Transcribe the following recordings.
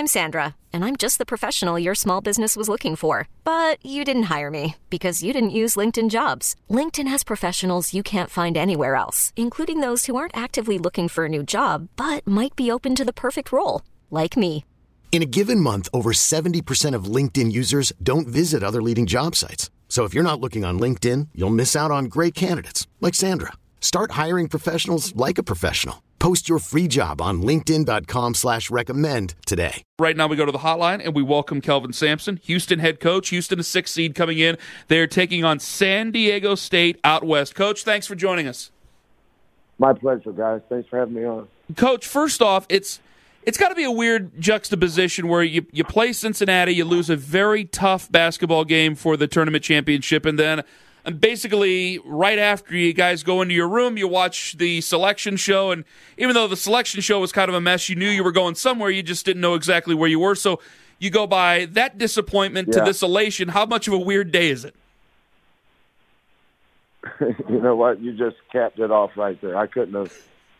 I'm Sandra, and I'm just the professional your small business was looking for. But you didn't hire me because you didn't use LinkedIn Jobs. LinkedIn has professionals you can't find anywhere else, including those who aren't actively looking for a new job, but might be open to the perfect role, like me. In a given month, over 70% of LinkedIn users don't visit other leading job sites. So if you're not looking on LinkedIn, you'll miss out on great candidates like Sandra. Start hiring professionals like a professional. Post your free job on linkedin.com/recommend today. Right now we go to the hotline and we welcome Kelvin Sampson, Houston head coach. Houston, a 6th seed coming in. They're taking on San Diego State out west. Coach, thanks for joining us. My pleasure, guys. Thanks for having me on. Coach, first off, it's got to be a weird juxtaposition where you play Cincinnati, you lose a very tough basketball game for the tournament championship, and then basically right after you guys go into your room, you watch the selection show, and even though the selection show was kind of a mess, you knew you were going somewhere, you just didn't know exactly where you were. So you go by that disappointment to this elation. How much of a weird day is it? You know what? You just capped it off right there. I couldn't have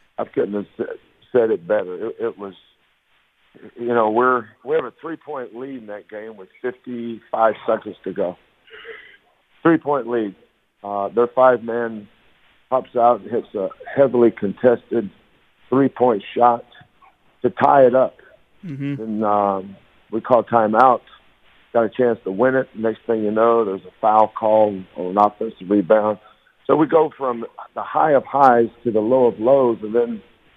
said it better. It was, you know, we have a 3-point lead in that game with 55 seconds to go. 3-point lead. Their 5-man pops out and hits a heavily contested 3-point shot to tie it up. Mm-hmm. And we call timeout. Got a chance to win it. Next thing you know, there's a foul call on an offensive rebound. So we go from the high of highs to the low of lows, and then,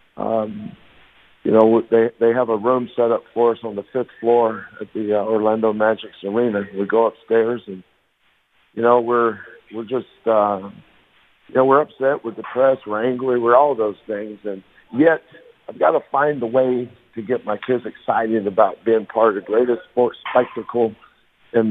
you know, they have a room set up for us on the 5th floor at the Orlando Magic Arena. We go upstairs, and you know, we're just, you know, we're upset, we're depressed, we're angry, we're all those things. And yet I've got to find a way to get my kids excited about being part of the greatest sports spectacle in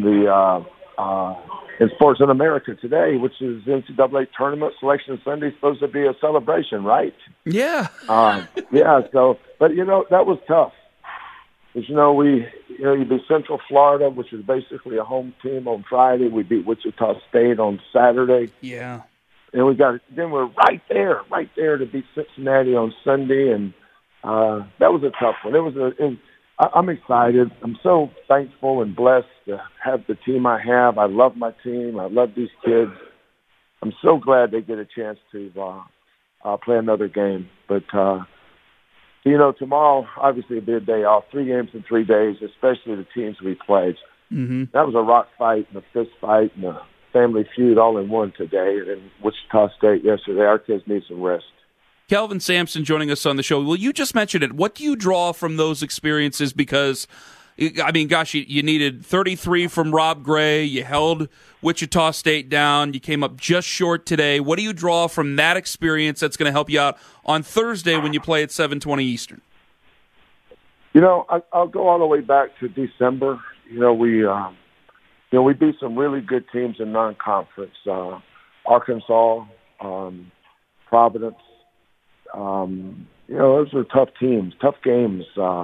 in sports in America today, which is NCAA Tournament Selection Sunday, supposed to be a celebration, right? Yeah. Yeah. So, but, you know, that was tough. Because, you know, you beat Central Florida, which is basically a home team on Friday. We beat Wichita State on Saturday. Yeah. And then we're right there to beat Cincinnati on Sunday. And that was a tough one. I'm excited. I'm so thankful and blessed to have the team I have. I love my team. I love these kids. I'm so glad they get a chance to play another game. But, you know, tomorrow, obviously, will be a day off. 3 games in 3 days, especially the teams we played. Mm-hmm. That was a rock fight and a fist fight and a family feud all in one today. And in Wichita State yesterday, our kids need some rest. Kelvin Sampson joining us on the show. Well, you just mentioned it. What do you draw from those experiences? Because, I mean, gosh, you needed 33 from Rob Gray. You held Wichita State down. You came up just short today. What do you draw from that experience that's going to help you out on Thursday when you play at 7:20 Eastern? You know, I'll go all the way back to December. You know, we beat some really good teams in non-conference. Arkansas, Providence. You know, those were tough teams, tough games.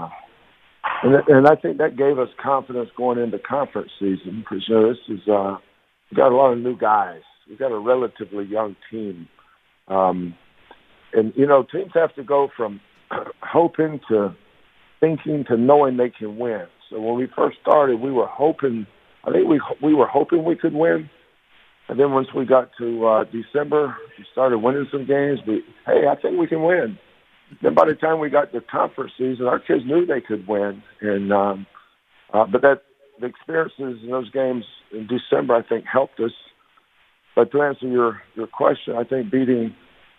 And I think that gave us confidence going into conference season because, you know, this is we got a lot of new guys. We've got a relatively young team. And, you know, teams have to go from hoping to thinking to knowing they can win. So when we first started, we were hoping, I think we were hoping we could win. And then once we got to December, we started winning some games. I think we can win. Then by the time we got to conference season, our kids knew they could win. And but the experiences in those games in December, I think, helped us. But to answer your question, I think beating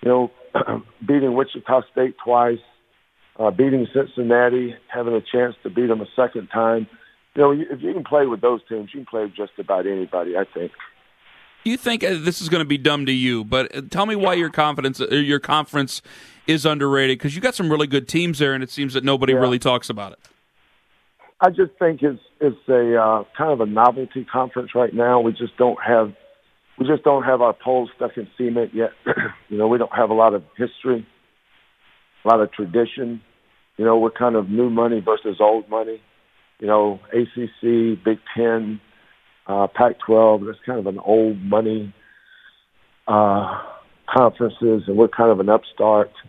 Wichita State twice, beating Cincinnati, having a chance to beat them a second time, you know, if you can play with those teams, you can play with just about anybody, I think. You think this is going to be dumb to you, but tell me why your conference is underrated, because you got some really good teams there, and it seems that nobody really talks about it. I just think it's a kind of a novelty conference right now. We just don't have our poles stuck in cement yet. You know, we don't have a lot of history, a lot of tradition. You know, we're kind of new money versus old money. You know, ACC, Big Ten, Pac-12, that's kind of an old money conferences, and we're kind of an upstart.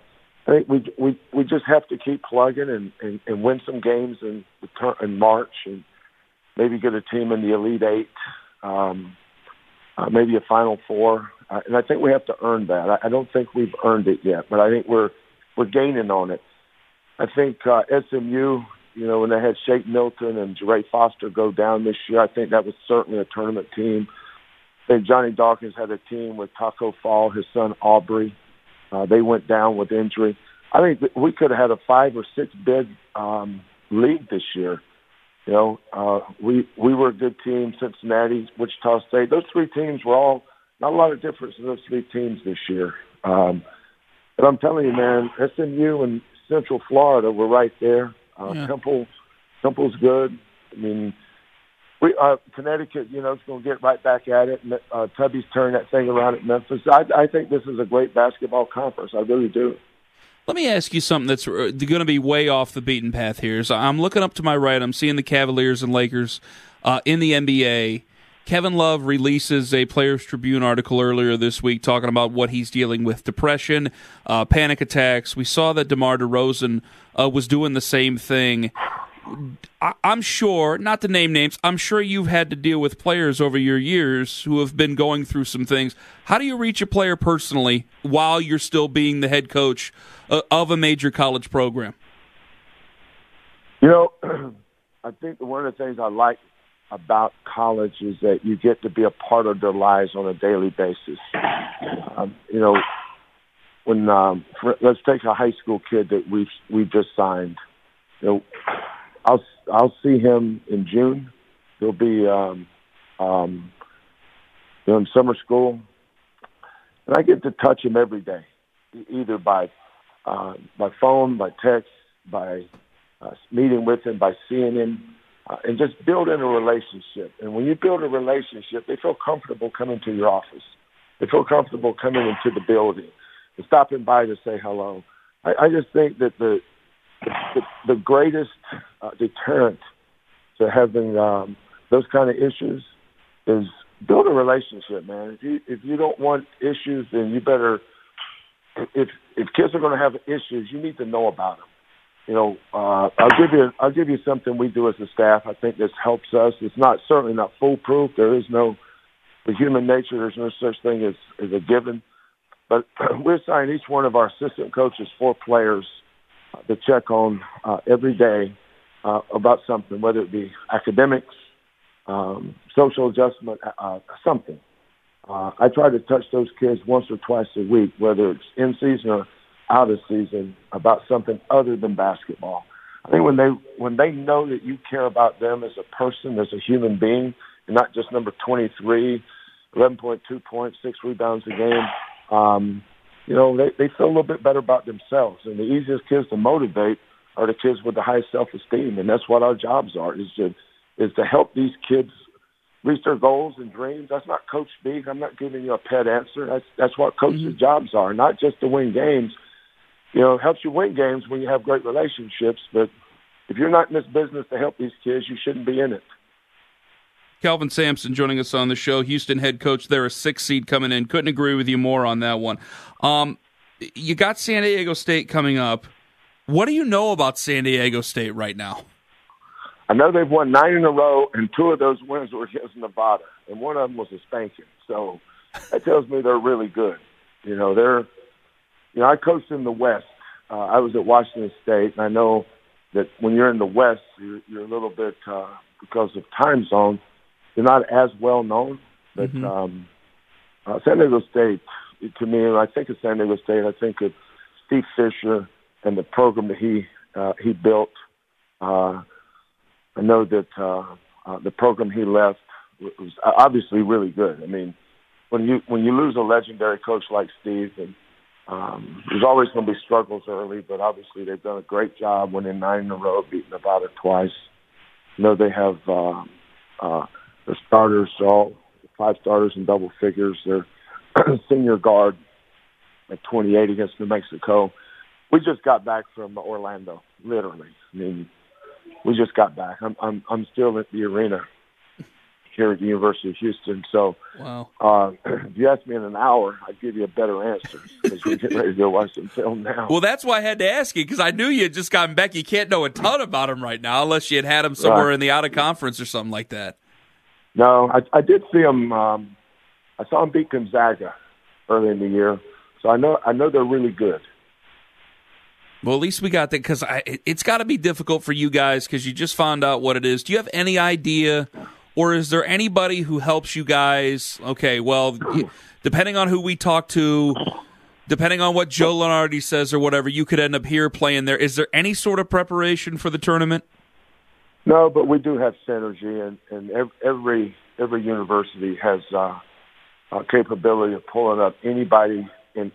I think we just have to keep plugging and win some games in March and maybe get a team in the Elite Eight, maybe a Final Four. And I think we have to earn that. I don't think we've earned it yet, but I think we're gaining on it. I think SMU, when they had Shake Milton and Jeray Foster go down this year, I think that was certainly a tournament team. I think Johnny Dawkins had a team with Taco Fall, his son Aubrey. They went down with injury. I think that we could have had a 5 or 6 bid league this year. We were a good team. Cincinnati, Wichita State. Those 3 teams were all not a lot of difference in those 3 teams this year. But I'm telling you, man, SMU and Central Florida were right there. Temple's good. I mean, Connecticut, is going to get right back at it. Tubby's turned that thing around at Memphis. I think this is a great basketball conference. I really do. Let me ask you something that's going to be way off the beaten path here. So I'm looking up to my right. I'm seeing the Cavaliers and Lakers in the NBA. Kevin Love releases a Players Tribune article earlier this week talking about what he's dealing with: depression, panic attacks. We saw that DeMar DeRozan was doing the same thing. I'm sure, not to name names, I'm sure you've had to deal with players over your years who have been going through some things. How do you reach a player personally while you're still being the head coach of a major college program? I think one of the things I like about college is that you get to be a part of their lives on a daily basis. Let's take a high school kid that we've just signed. I'll see him in June. He'll be in summer school, and I get to touch him every day, either by phone, by text, by meeting with him, by seeing him, and just building a relationship. And when you build a relationship, they feel comfortable coming to your office. They feel comfortable coming into the building and stopping by to say hello. I just think that the greatest deterrent to having those kind of issues is build a relationship, man. If you don't want issues, then you better. If kids are going to have issues, you need to know about them. I'll give you something we do as a staff. I think this helps us. It's certainly not foolproof. There is no, for human nature, there's no such thing as a given. But we assign each one of our assistant coaches 4 players to check on every day about something, whether it be academics, social adjustment, something. I try to touch those kids once or twice a week, whether it's in season or out of season, about something other than basketball. I think when they know that you care about them as a person, as a human being, and not just number 23, 11.2 points, 6 rebounds a game, they feel a little bit better about themselves. And the easiest kids to motivate are the kids with the highest self-esteem, and that's what our jobs are, is to help these kids reach their goals and dreams. That's not Coach Speak. I'm not giving you a pet answer. That's what coaches' jobs are, not just to win games. It helps you win games when you have great relationships, but if you're not in this business to help these kids, you shouldn't be in it. Kelvin Sampson joining us on the show, Houston head coach. They're a 6 seed coming in. Couldn't agree with you more on that one. You got San Diego State coming up. What do you know about San Diego State right now? I know they've won 9 in a row, and 2 of those wins were against Nevada, and one of them was a spanking. So that tells me they're really good. I coached in the West. I was at Washington State, and I know that when you're in the West, you're a little bit, because of time zone, you're not as well known. But San Diego State, to me, when I think of San Diego State, I think of Steve Fisher and the program that he built. I know that the program he left was obviously really good. I mean, when you lose a legendary coach like Steve, and there's always going to be struggles early, but obviously they've done a great job winning 9 in a row, beating Nevada twice. They have their starters, all 5 starters in double figures. Their senior guard at 28 against New Mexico. We just got back from Orlando, literally. I mean, we just got back. I'm still at the arena. here at the University of Houston. So Wow. If you ask me in an hour, I'd give you a better answer because we're getting ready to go watch some film now. Well, that's why I had to ask you, because I knew you had just gotten back. You can't know a ton about him right now unless you had him somewhere in the out-of-conference or something like that. No, I did see him. I saw him beat Gonzaga early in the year, so I know they're really good. Well, at least we got that, because it's got to be difficult for you guys because you just found out what it is. Do you have any idea, or is there anybody who helps you guys? Okay, well, depending on who we talk to, depending on what Joe Lunardi says or whatever, you could end up here playing there. Is there any sort of preparation for the tournament? No, but we do have synergy, and every university has a capability of pulling up anybody in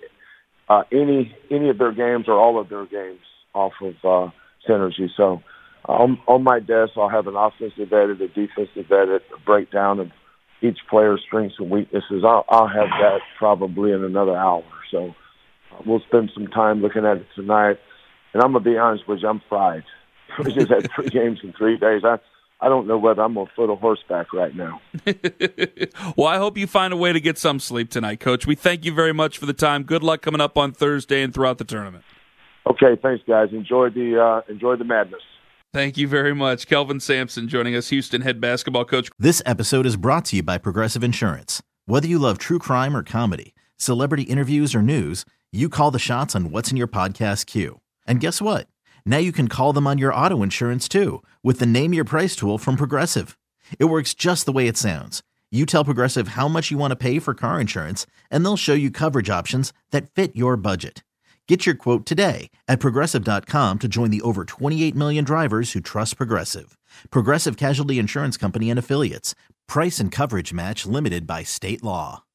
any of their games or all of their games off of synergy. So on my desk, I'll have an offensive edit, a defensive edit, a breakdown of each player's strengths and weaknesses. I'll have that probably in another hour. So we'll spend some time looking at it tonight. And I'm going to be honest with you, I'm fried. We just had 3 games in 3 days. I don't know whether I'm going to foot a horseback right now. Well, I hope you find a way to get some sleep tonight, Coach. We thank you very much for the time. Good luck coming up on Thursday and throughout the tournament. Okay, thanks, guys. Enjoy the madness. Thank you very much. Kelvin Sampson joining us, Houston head basketball coach. This episode is brought to you by Progressive Insurance. Whether you love true crime or comedy, celebrity interviews or news, you call the shots on what's in your podcast queue. And guess what? Now you can call them on your auto insurance too with the Name Your Price tool from Progressive. It works just the way it sounds. You tell Progressive how much you want to pay for car insurance, and they'll show you coverage options that fit your budget. Get your quote today at Progressive.com to join the over 28 million drivers who trust Progressive. Progressive Casualty Insurance Company and Affiliates. Price and coverage match limited by state law.